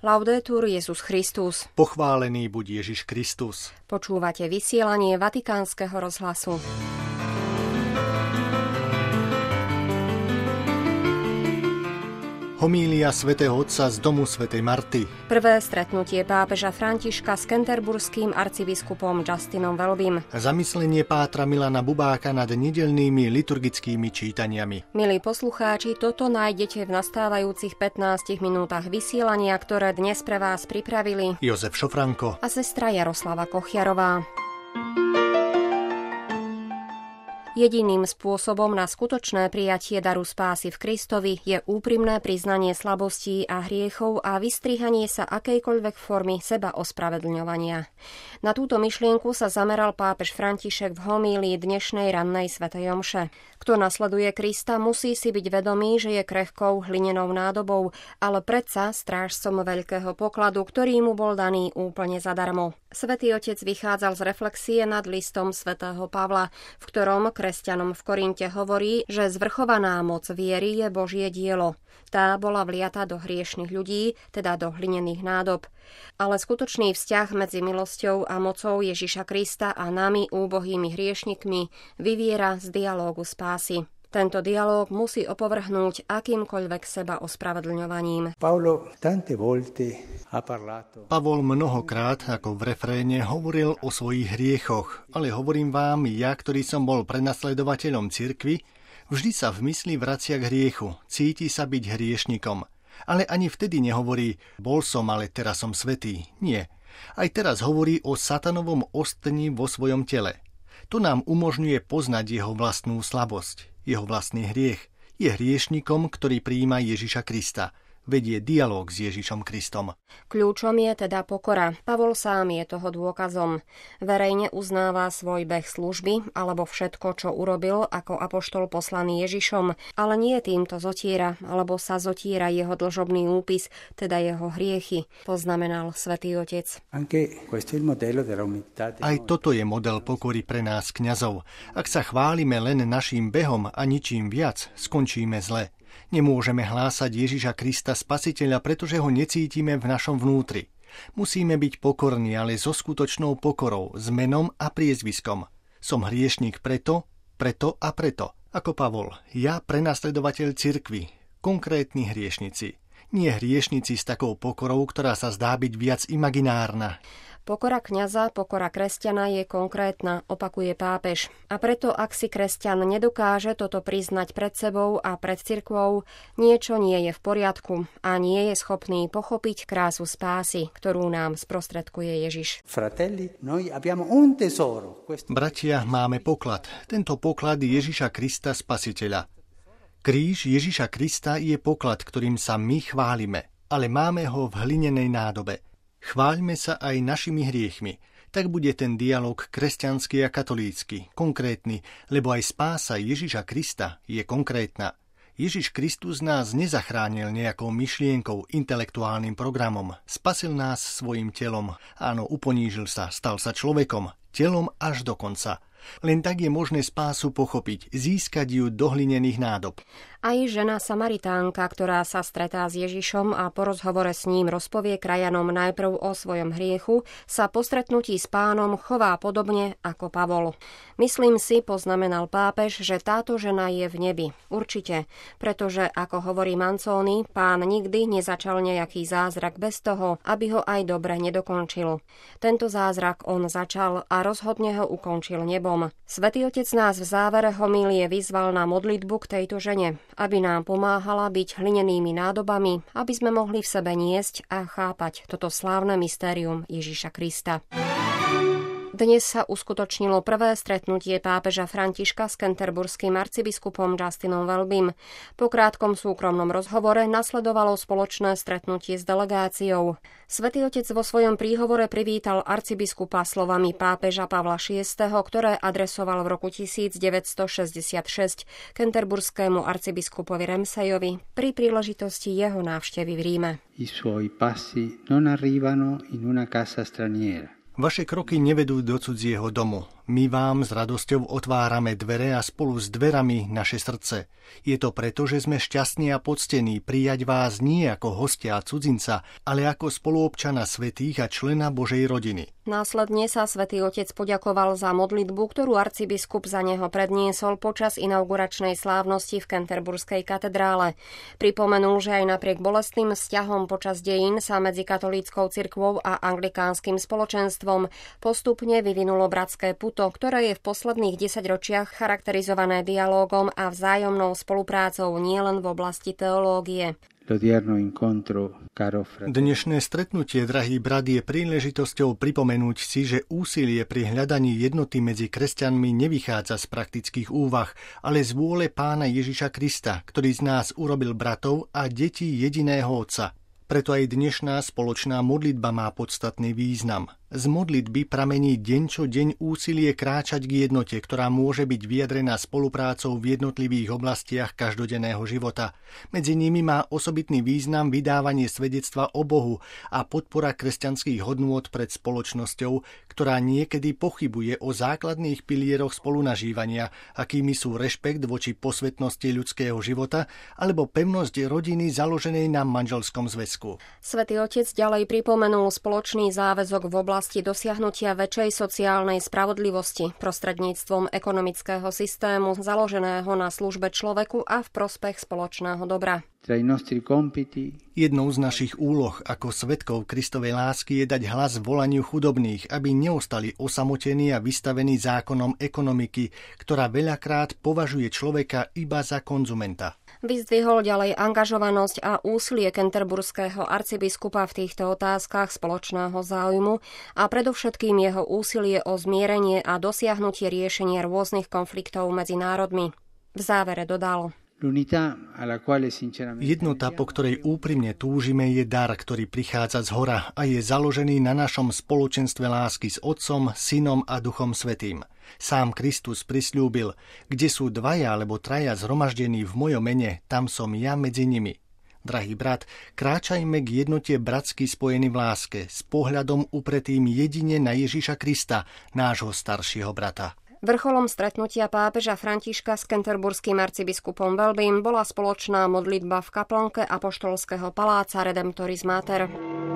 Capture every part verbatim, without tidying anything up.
Laudetur Jesus Christus. Pochválený buď Ježiš Kristus. Počúvate vysielanie Vatikánskeho rozhlasu. Homília svätého Otca z domu svätej Marty. Prvé stretnutie pápeža Františka s canterburským arcibiskupom Justinom Welbym. Zamyslenie pátra Milana Bubáka nad nedeľnými liturgickými čítaniami. Milí poslucháči, toto nájdete v nastávajúcich pätnástich minútach vysielania, ktoré dnes pre vás pripravili Jozef Šofranko a sestra Jaroslava Kochiarová. Jediným spôsobom na skutočné prijatie daru spásy v Kristovi je úprimné priznanie slabostí a hriechov a vystrihanie sa akejkoľvek formy seba ospravedlňovania. Na túto myšlienku sa zameral pápež František v homílii dnešnej rannej svätej omše. Kto nasleduje Krista, musí si byť vedomý, že je krehkou hlinenou nádobou, ale predsa strážcom veľkého pokladu, ktorý mu bol daný úplne zadarmo. Svätý Otec vychádzal z reflexie nad listom svätého Pavla, v ktorom kresťanom v Korinte hovorí, že zvrchovaná moc viery je Božie dielo. Tá bola vliata do hriešnych ľudí, teda do hlinených nádob. Ale skutočný vzťah medzi milosťou a mocou Ježiša Krista a nami, úbohými hriešnikmi, vyviera z dialógu spásy. Tento dialóg musí opovrhnúť akýmkoľvek seba ospravedlňovaním. Pavol mnohokrát, ako v refréne, hovoril o svojich hriechoch, ale hovorím vám, ja, ktorý som bol prenasledovateľom cirkvi, vždy sa v mysli vracia k hriechu, cíti sa byť hriešnikom. Ale ani vtedy nehovorí, bol som, ale teraz som svätý. Nie. Aj teraz hovorí o satanovom ostni vo svojom tele. To nám umožňuje poznať jeho vlastnú slabosť. Jeho vlastný hriech. Je hriešnikom, ktorý prijíma Ježiša Krista. Vedie dialóg s Ježišom Kristom. Kľúčom je teda pokora. Pavol sám je toho dôkazom. Verejne uznáva svoj beh služby alebo všetko, čo urobil ako apoštol poslaný Ježišom, ale nie týmto zotiera, alebo sa zotiera jeho dlžobný úpis, teda jeho hriechy, poznamenal Svätý Otec. Aj toto je model pokory pre nás kňazov. Ak sa chválime len naším behom a ničím viac, skončíme zle. Nemôžeme hlásať Ježiša Krista Spasiteľa, pretože ho necítime v našom vnútri. Musíme byť pokorní, ale so skutočnou pokorou, s menom a priezviskom. Som hriešnik preto, preto a preto. Ako Pavol, ja prenasledovateľ cirkvi, konkrétni hriešnici. Nie hriešnici s takou pokorou, ktorá sa zdá byť viac imaginárna. Pokora kňaza, pokora kresťana je konkrétna, opakuje pápež. A preto, ak si kresťan nedokáže toto priznať pred sebou a pred cirkvou, niečo nie je v poriadku a nie je schopný pochopiť krásu spásy, ktorú nám sprostredkuje Ježiš. Bratia, máme poklad. Tento poklad Ježiša Krista Spasiteľa. Kríž Ježiša Krista je poklad, ktorým sa my chválime, ale máme ho v hlinenej nádobe. Chváľme sa aj našimi hriechmi, tak bude ten dialog kresťanský a katolícky, konkrétny, lebo aj spása Ježiša Krista je konkrétna. Ježiš Kristus nás nezachránil nejakou myšlienkou, intelektuálnym programom, spasil nás svojim telom, áno, uponížil sa, stal sa človekom, telom až do konca. Len tak je možné spásu pochopiť, získať ju do hlinených nádob. Aj žena Samaritánka, ktorá sa stretá s Ježišom a po rozhovore s ním rozpovie krajanom najprv o svojom hriechu, sa po stretnutí s Pánom chová podobne ako Pavol. Myslím si, poznamenal pápež, že táto žena je v nebi. Určite, pretože, ako hovorí Manzoni, Pán nikdy nezačal nejaký zázrak bez toho, aby ho aj dobre nedokončil. Tento zázrak on začal a rozhodne ho ukončil nebom. Svätý Otec nás v závere homílie vyzval na modlitbu k tejto žene, aby nám pomáhala byť hlinenými nádobami, aby sme mohli v sebe niesť a chápať toto slávne mystérium Ježiša Krista. Dnes sa uskutočnilo prvé stretnutie pápeža Františka s canterburským arcibiskupom Justinom Welbym. Po krátkom súkromnom rozhovore nasledovalo spoločné stretnutie s delegáciou. Svätý Otec vo svojom príhovore privítal arcibiskupa slovami pápeža Pavla šiesteho, ktoré adresoval v roku devätnásťstošesťdesiatšesť canterburskému arcibiskupovi Ramsayovi pri príležitosti jeho návštevy v Ríme. I suoi passi non arrivano in una casa straniera. Vaše kroky nevedú do cudzieho domu. my vám s radosťou otvárame dvere a spolu s dverami naše srdce. Je to preto, že sme šťastní a poctení prijať vás nie ako hostia a cudzinca, ale ako spoluobčana svätých a člena Božej rodiny. Následne sa svätý Otec poďakoval za modlitbu, ktorú arcibiskup za neho predniesol počas inauguračnej slávnosti v Canterburskej katedrále. Pripomenul, že aj napriek bolestným vzťahom počas dejín sa medzi katolíckou cirkvou a anglikánskym spoločenstvom postupne vyvinulo bratské puto, ktoré je v posledných desaťročiach charakterizované dialógom a vzájomnou spoluprácou nielen v oblasti teológie. Dnešné stretnutie, drahý brat, je príležitosťou pripomenúť si, že úsilie pri hľadaní jednoty medzi kresťanmi nevychádza z praktických úvah, ale z vôle Pána Ježiša Krista, ktorý z nás urobil bratov a deti jediného Otca. Preto aj dnešná spoločná modlitba má podstatný význam. Z modlitby pramení deň čo deň úsilie kráčať k jednote, ktorá môže byť vyjadrená spoluprácou v jednotlivých oblastiach každodenného života. Medzi nimi má osobitný význam vydávanie svedectva o Bohu a podpora kresťanských hodnôt pred spoločnosťou, ktorá niekedy pochybuje o základných pilieroch spolunažívania, akými sú rešpekt voči posvetnosti ľudského života alebo pevnosť rodiny založenej na manželskom zväzku. Svätý Otec ďalej pripomenul spoločný záväzok v oblasti dosiahnutia väčšej sociálnej spravodlivosti prostredníctvom ekonomického systému založeného na službe človeku a v prospech spoločného dobra. Jednou z našich úloh ako svedkov Kristovej lásky je dať hlas volaniu chudobných, aby neostali osamotení a vystavení zákonom ekonomiky, ktorá veľakrát považuje človeka iba za konzumenta. Vyzdvihol ďalej angažovanosť a úsilie canterburského arcibiskupa v týchto otázkach spoločného záujmu a predovšetkým jeho úsilie o zmierenie a dosiahnutie riešenia rôznych konfliktov medzi národmi. V závere dodal: Jednota, po ktorej úprimne túžime, je dar, ktorý prichádza zhora a je založený na našom spoločenstve lásky s Otcom, Synom a Duchom Svätým. Sám Kristus prisľúbil: kde sú dvaja alebo traja zhromaždení v mojom mene, tam som ja medzi nimi. Drahý brat, kráčajme k jednote bratsky spojení v láske, s pohľadom upretým jedine na Ježiša Krista, nášho staršieho brata. Vrcholom stretnutia pápeža Františka s canterburským arcibiskupom Welbym bola spoločná modlitba v kaplnke apoštolského paláca Redemptoris Mater.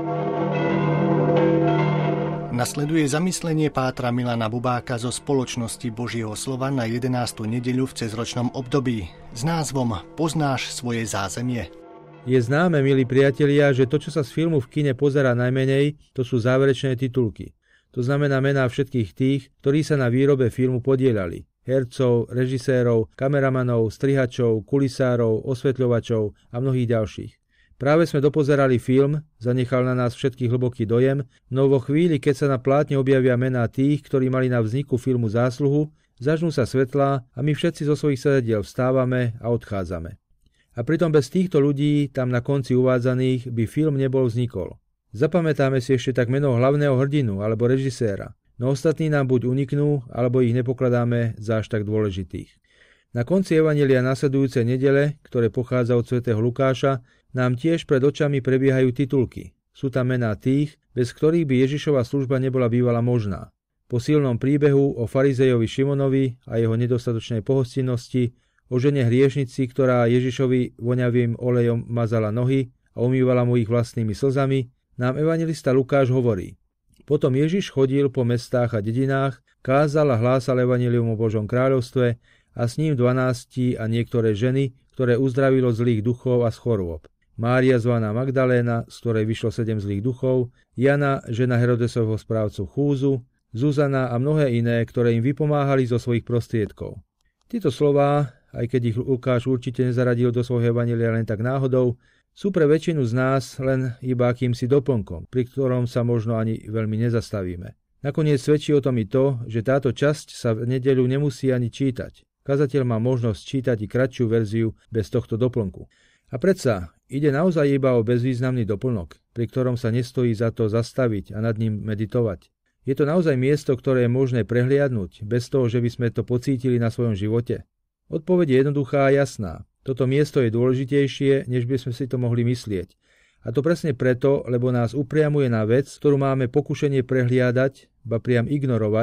Nasleduje zamyslenie pátra Milana Bubáka zo Spoločnosti Božieho slova na jedenástu nedeľu v cezročnom období s názvom Poznáš svoje zázemie. Je známe, milí priatelia, že to, čo sa z filmu v kine pozerá najmenej, to sú záverečné titulky. To znamená mená všetkých tých, ktorí sa na výrobe filmu podieľali. Hercov, režisérov, kameramanov, strihačov, kulisárov, osvetľovačov a mnohých ďalších. Práve sme dopozerali film, zanechal na nás všetkých hlboký dojem, no vo chvíli, keď sa na plátne objavia mená tých, ktorí mali na vzniku filmu zásluhu, zažnú sa svetlá a my všetci zo svojich sedadiel vstávame a odchádzame. A pritom bez týchto ľudí, tam na konci uvádzaných, by film nebol vznikol. Zapamätáme si ešte tak meno hlavného hrdinu alebo režiséra, no ostatní nám buď uniknú, alebo ich nepokladáme za až tak dôležitých. Na konci evanjelia nasledujúcej nedele, ktoré pochádza od svätého Lukáša, nám tiež pred očami prebiehajú titulky. Sú tam mená tých, bez ktorých by Ježišova služba nebola bývala možná. Po silnom príbehu o farizejovi Šimonovi a jeho nedostatočnej pohostinnosti, o žene hriešnici, ktorá Ježišovi voňavým olejom mazala nohy a umývala mu ich vlastnými slzami, nám evanjelista Lukáš hovorí: Potom Ježiš chodil po mestách a dedinách, kázal a hlásal evanjelium o Božom kráľovstve a s ním dvanásti a niektoré ženy, ktoré uzdravilo zlých duchov a z chorôb. Mária zvaná Magdaléna, z ktorej vyšlo sedem zlých duchov, Jana, žena Herodesovho správcu Chúzu, Zuzana a mnohé iné, ktoré im vypomáhali zo svojich prostriedkov. Tieto slová, aj keď ich Lukáš určite nezaradil do svojho evanjelia len tak náhodou, sú pre väčšinu z nás len iba akýmsi doplnkom, pri ktorom sa možno ani veľmi nezastavíme. Nakoniec svedčí o tom i to, že táto časť sa v nedeľu nemusí ani čítať. Kazateľ má možnosť čítať i kratšiu verziu bez tohto doplnku. A predsa ide naozaj iba o bezvýznamný doplnok, pri ktorom sa nestojí za to zastaviť a nad ním meditovať. Je to naozaj miesto, ktoré je možné prehliadnúť, bez toho, že by sme to pocítili na svojom živote? Odpoveď je jednoduchá a jasná. Toto miesto je dôležitejšie, než by sme si to mohli myslieť. A to presne preto, lebo nás upriamuje na vec, ktorú máme pokušenie prehliadať, ba priam ignorovať,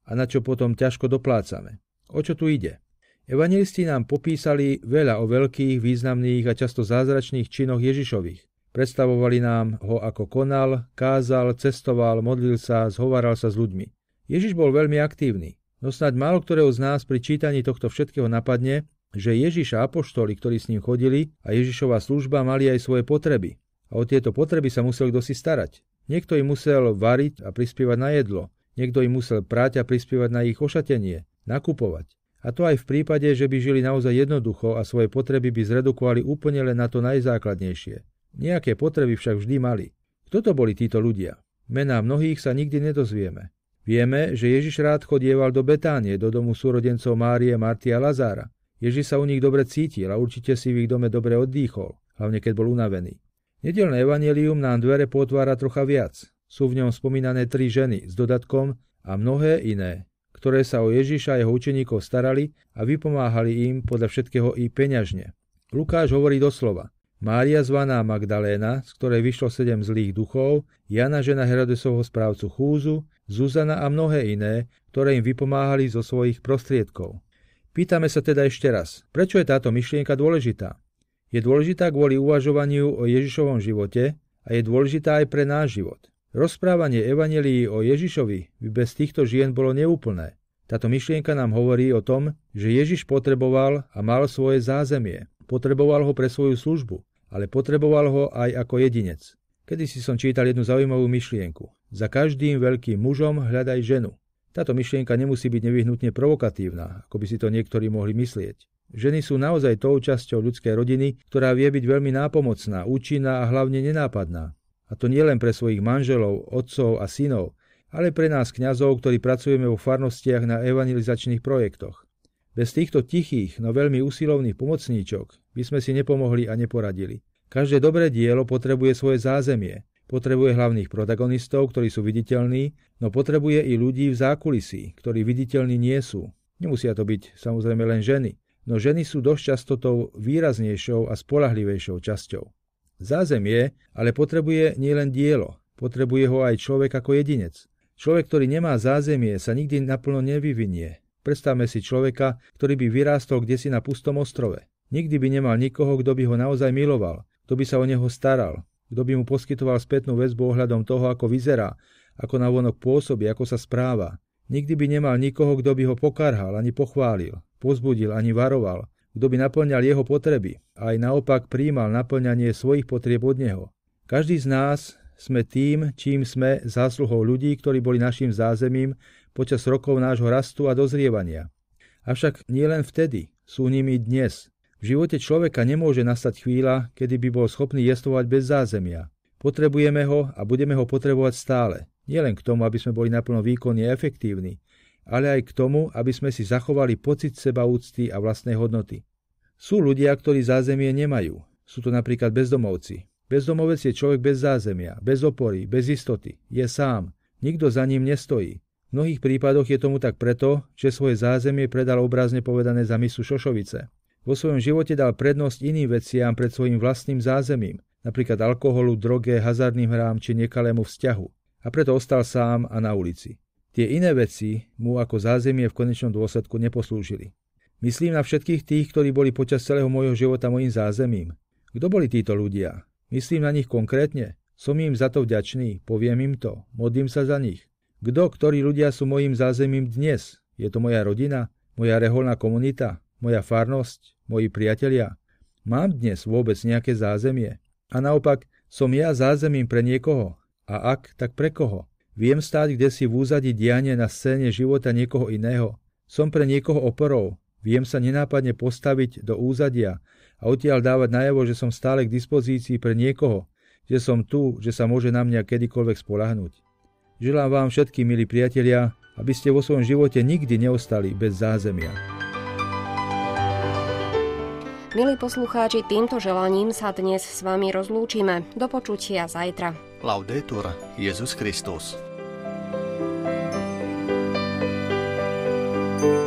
a na čo potom ťažko doplácame. O čo tu ide? Evanjelisti nám popísali veľa o veľkých, významných a často zázračných činoch Ježišových. Predstavovali nám ho, ako konal, kázal, cestoval, modlil sa, zhováral sa s ľuďmi. Ježiš bol veľmi aktívny, no snáď málo ktorého z nás pri čítaní tohto všetkého napadne, že Ježiš a apoštoli, ktorí s ním chodili, a Ježišova služba mali aj svoje potreby. A o tieto potreby sa musel kdosi starať. Niekto im musel variť a prispievať na jedlo. Niekto im musel prať a prispievať na ich ošatenie, nakupovať. A to aj v prípade, že by žili naozaj jednoducho a svoje potreby by zredukovali úplne len na to najzákladnejšie. Nejaké potreby však vždy mali. Kto to boli títo ľudia? Mená mnohých sa nikdy nedozvieme. Vieme, že Ježiš rád chodieval do Betánie, do domu súrodencov Márie, Marty a Lazára. Ježiš sa u nich dobre cítil a určite si v ich dome dobre oddýchol, hlavne keď bol unavený. Nedeľné evanjelium nám dvere potvára trocha viac. Sú v ňom spomínané tri ženy s dodatkom a mnohé iné, ktoré sa o Ježiša a jeho učeníkov starali a vypomáhali im podľa všetkého i peňažne. Lukáš hovorí doslova: Mária zvaná Magdaléna, z ktorej vyšlo sedem zlých duchov, Jana žena Herodesovho správcu Chúzu, Zuzana a mnohé iné, ktoré im vypomáhali zo svojich prostriedkov. Pýtame sa teda ešte raz, prečo je táto myšlienka dôležitá? Je dôležitá kvôli uvažovaniu o Ježišovom živote a je dôležitá aj pre náš život. Rozprávanie evanjelií o Ježišovi by bez týchto žien bolo neúplné. Táto myšlienka nám hovorí o tom, že Ježiš potreboval a mal svoje zázemie. Potreboval ho pre svoju službu, ale potreboval ho aj ako jedinec. Kedysi som čítal jednu zaujímavú myšlienku. Za každým veľkým mužom hľadaj ženu. Táto myšlienka nemusí byť nevyhnutne provokatívna, ako by si to niektorí mohli myslieť. Ženy sú naozaj tou časťou ľudskej rodiny, ktorá vie byť veľmi nápomocná, účinná a hlavne nenápadná. A to nie len pre svojich manželov, otcov a synov, ale pre nás kňazov, ktorí pracujeme vo farnostiach na evangelizačných projektoch. Bez týchto tichých, no veľmi usilovných pomocníčok by sme si nepomohli a neporadili. Každé dobré dielo potrebuje svoje zázemie. Potrebuje hlavných protagonistov, ktorí sú viditeľní, no potrebuje i ľudí v zákulisí, ktorí viditeľní nie sú. Nemusia to byť samozrejme len ženy, no ženy sú dosť často tou výraznejšou a spoľahlivejšou časťou. Zázemie ale potrebuje nielen dielo, potrebuje ho aj človek ako jedinec. Človek, ktorý nemá zázemie, sa nikdy naplno nevyvinie. Predstavme si človeka, ktorý by vyrástol kdesi na pustom ostrove. Nikdy by nemal nikoho, kto by ho naozaj miloval, kto by sa o neho staral, kto by mu poskytoval spätnú väzbu ohľadom toho, ako vyzerá, ako navonok pôsobí, ako sa správa. Nikdy by nemal nikoho, kto by ho pokarhal, ani pochválil, pozbudil, ani varoval, kto by naplňal jeho potreby a aj naopak prijímal naplňanie svojich potrieb od neho. Každý z nás sme tým, čím sme zásluhou ľudí, ktorí boli našim zázemím počas rokov nášho rastu a dozrievania. Avšak nielen vtedy, sú nimi dnes. V živote človeka nemôže nastať chvíľa, kedy by bol schopný jestvovať bez zázemia. Potrebujeme ho a budeme ho potrebovať stále. Nielen k tomu, aby sme boli naplno výkonní a efektívni, ale aj k tomu, aby sme si zachovali pocit sebaúcty a vlastnej hodnoty. Sú ľudia, ktorí zázemie nemajú. Sú to napríklad bezdomovci. Bezdomovec je človek bez zázemia, bez opory, bez istoty. Je sám. Nikto za ním nestojí. V mnohých prípadoch je tomu tak preto, že svoje zázemie predal obrazne povedané za misu šošovice. Vo svojom živote dal prednosť iným veciam pred svojim vlastným zázemím, napríklad alkoholu, droge, hazardným hrám či nekalému vzťahu. A preto ostal sám a na ulici. Tie iné veci mu ako zázemie v konečnom dôsledku neposlúžili. Myslím na všetkých tých, ktorí boli počas celého môjho života mojím zázemím. Kto boli títo ľudia? Myslím na nich konkrétne. Som im za to vďačný, poviem im to, modlím sa za nich. Kto, ktorí ľudia sú mojím zázemím dnes? Je to moja rodina? Moja reholná komunita? Moja farnosť? Moji priatelia? Mám dnes vôbec nejaké zázemie? A naopak, som ja zázemím pre niekoho? A ak, tak pre koho? Viem stáť kdesi v úzadí diania na scéne života niekoho iného? Som pre niekoho oporou? Viem sa nenápadne postaviť do úzadia a odtiaľ dávať najavo, že som stále k dispozícii pre niekoho, že som tu, že sa môže na mňa kedykoľvek spoľahnúť. Želám vám všetkým, milí priatelia, aby ste vo svojom živote nikdy neostali bez zázemia. Milí poslucháči, týmto želaním sa dnes s vami rozlúčime. Do počutia zajtra. Laudetur Jesus Christus.